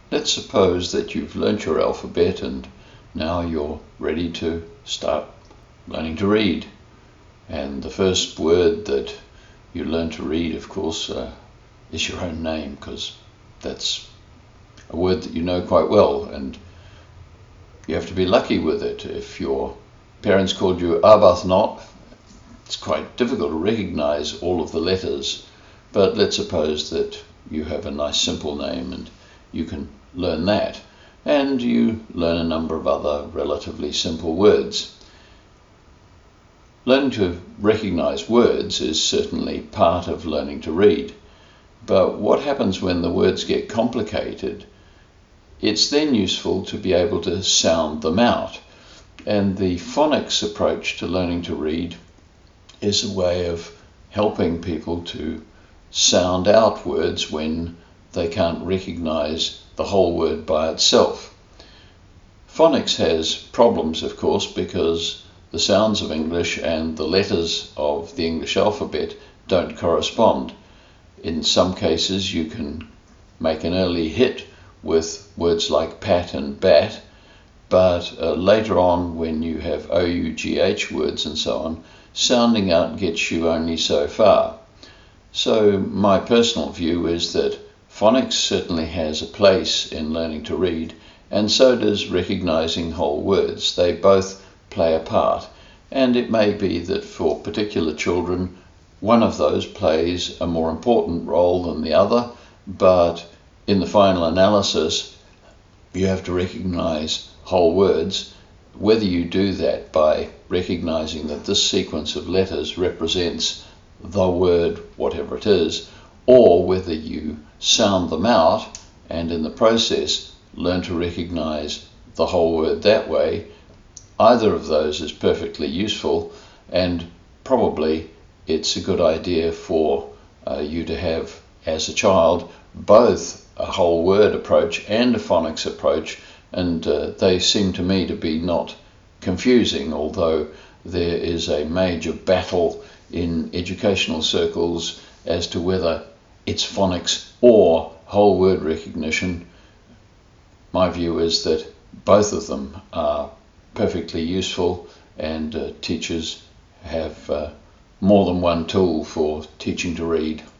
Let's suppose that you've learnt your alphabet and now you're ready to start learning to read. And the first word that you learn to read, of course, is your own name, because that's a word that you know quite well, and you have to be lucky with it. If your parents called you Arbuthnot, it's quite difficult to recognize all of the letters, but let's suppose that you have a nice simple name and you can learn that, and you learn a number of other relatively simple words. Learning to recognize words is certainly part of learning to read, but what happens when the words get complicated? It's then useful to be able to sound them out, and the phonics approach to learning to read is a way of helping people to sound out words when they can't recognize the whole word by itself. Phonics has problems, of course, because the sounds of English and the letters of the English alphabet don't correspond. In some cases you can make an early hit with words like pat and bat, but later on, when you have OUGH words and so on, sounding out gets you only so far. So my personal view is that phonics certainly has a place in learning to read, and so does recognizing whole words. They both play a part, and it may be that for particular children one of those plays a more important role than the other, but in the final analysis you have to recognize whole words. Whether you do that by recognizing that this sequence of letters represents the word, whatever it is, or whether you sound them out and in the process learn to recognize the whole word that way, either of those is perfectly useful, and probably it's a good idea for you to have as a child both a whole word approach and a phonics approach, and they seem to me to be not confusing, although there is a major battle in educational circles as to whether it's phonics or whole word recognition. My view is that both of them are perfectly useful, and teachers have more than one tool for teaching to read.